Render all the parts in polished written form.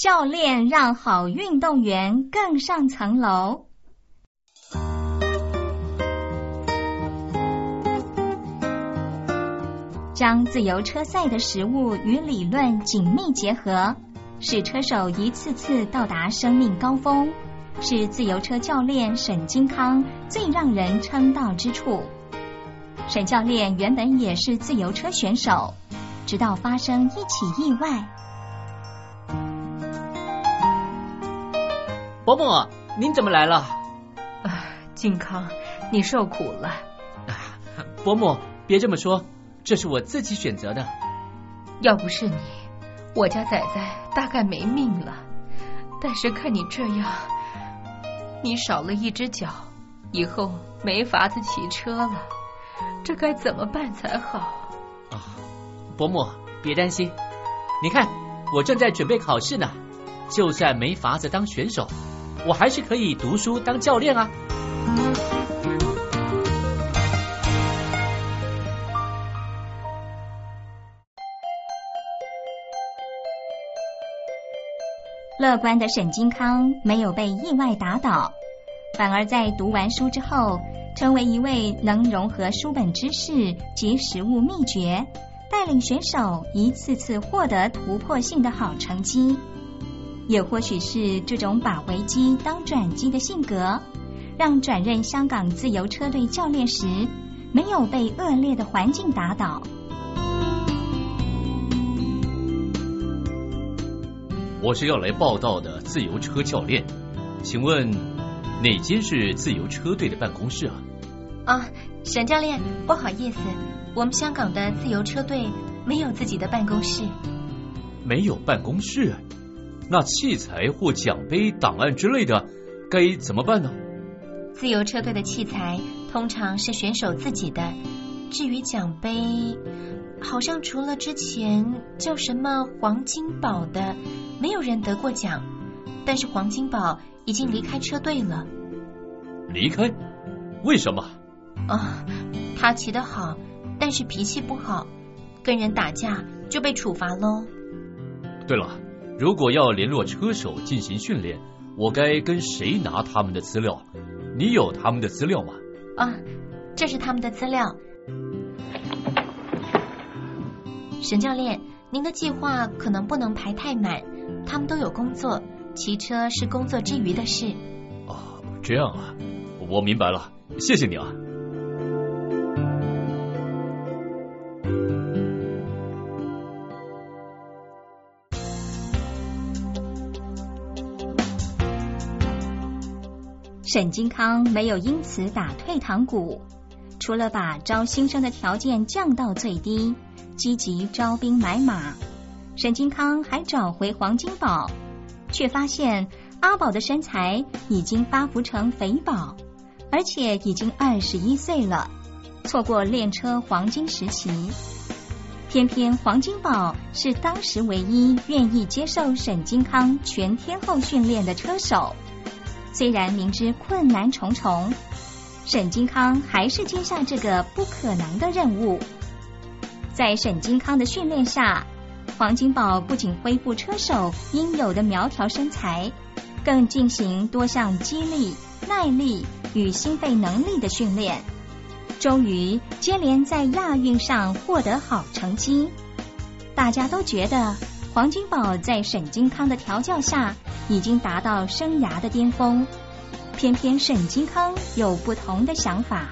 教练让好运动员更上层楼。将自由车赛的实务与理论紧密结合，使车手一次次到达生命高峰，是自由车教练沈金康最让人称道之处。沈教练原本也是自由车选手，直到发生一起意外。 伯母，您怎么来了？ 金康，你受苦了。 伯母，别这么说，这是我自己选择的。 要不是你，我家仔仔大概没命了。但是看你这样，你少了一只脚，以后没法子骑车了，这该怎么办才好？ 伯母，别担心，你看我正在准备考试呢，就算没法子当选手，我还是可以读书当教练啊。 乐观的沈金康没有被意外打倒，反而在读完书之后，成为一位能融合书本知识及实务秘诀，带领选手一次次获得突破性的好成绩。也或许是这种把危机当转机的性格，让转任香港自由车队教练时，没有被恶劣的环境打倒。 我是要来报道的自由车教练，请问哪间是自由车队的办公室啊？ 沈教练，不好意思，我们香港的自由车队没有自己的办公室。 没有办公室？那器材或奖杯、档案之类的该怎么办呢？ 自由车队的器材通常是选手自己的，至于奖杯，好像除了之前叫什么黄金宝的，没有人得过奖。但是黄金宝已经离开车队了。 离开？为什么？ 他骑得好，但是脾气不好，跟人打架就被处罚喽。 对了，如果要联络车手进行训练，我该跟谁拿他们的资料？你有他们的资料吗？ 这是他们的资料。沈教练，您的计划可能不能排太满，他们都有工作，骑车是工作之余的事。 这样啊，我明白了，谢谢你啊。 沈金康没有因此打退堂鼓，除了把招新生的条件降到最低，积极招兵买马，沈金康还找回黄金宝，却发现阿宝的身材已经发福成肥宝，而且已经21岁了，错过练车黄金时期。偏偏黄金宝是当时唯一愿意接受沈金康全天候训练的车手。虽然明知困难重重，沈金康还是接下这个不可能的任务。在沈金康的训练下，黄金宝不仅恢复车手应有的苗条身材，更进行多项肌力、耐力与心肺能力的训练，终于接连在亚运上获得好成绩。大家都觉得黄金宝在沈金康的调教下已经达到生涯的巅峰，偏偏沈金康有不同的想法。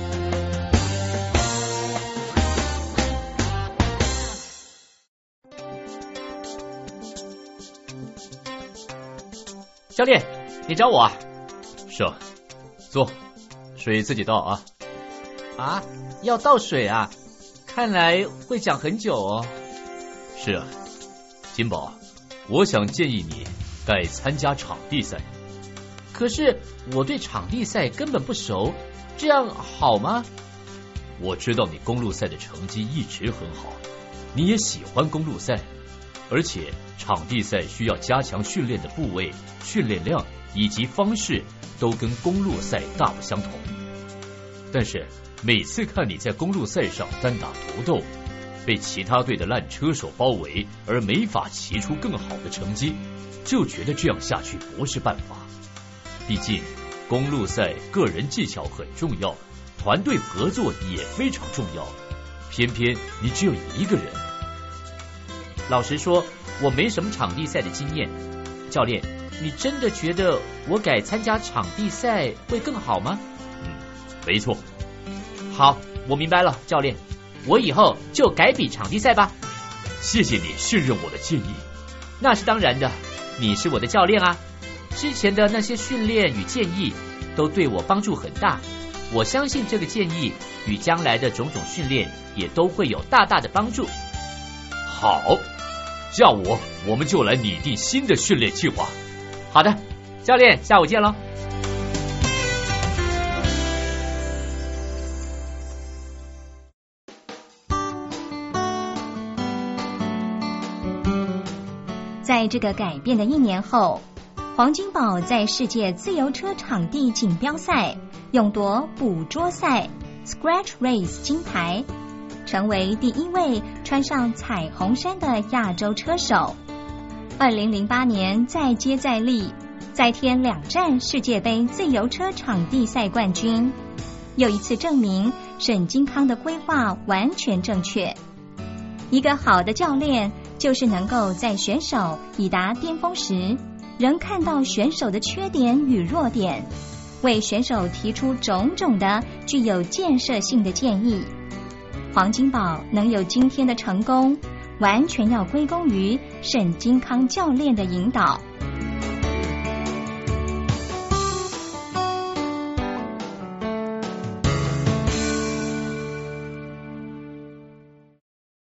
教练，你找我啊？ 是啊，坐，水自己倒啊。 要倒水啊？看来会讲很久哦。 是啊，金宝，我想建议你该参加场地赛。 可是我对场地赛根本不熟，这样好吗？ 我知道你公路赛的成绩一直很好，你也喜欢公路赛，而且场地赛需要加强训练的部位、训练量以及方式都跟公路赛大不相同。但是每次看你在公路赛上单打独斗， 被其他队的烂车手包围而没法骑出更好的成绩，就觉得这样下去不是办法。毕竟公路赛个人技巧很重要，团队合作也非常重要，偏偏你只有一个人。 老实说，我没什么场地赛的经验。教练，你真的觉得我改参加场地赛会更好吗？ 没错。 好，我明白了，教练，我以后就改比场地赛吧。 谢谢你信任我的建议。 那是当然的，你是我的教练啊。之前的那些训练与建议都对我帮助很大，我相信这个建议与将来的种种训练也都会有大大的帮助。 好，下午我们就来拟定新的训练计划。 好的，教练，下午见喽。 在这个改变的1年后，黄金宝在世界自由车场地锦标赛勇夺捕捉赛 Scratch Race 金牌，成为第1位穿上彩虹衫的亚洲车手。2008年再接再厉，再添2站世界杯自由车场地赛冠军，又一次证明沈金康的规划完全正确。一个好的教练就是能够在选手已达巅峰时，仍看到选手的缺点与弱点，为选手提出种种的具有建设性的建议。黄金宝能有今天的成功，完全要归功于沈金康教练的引导。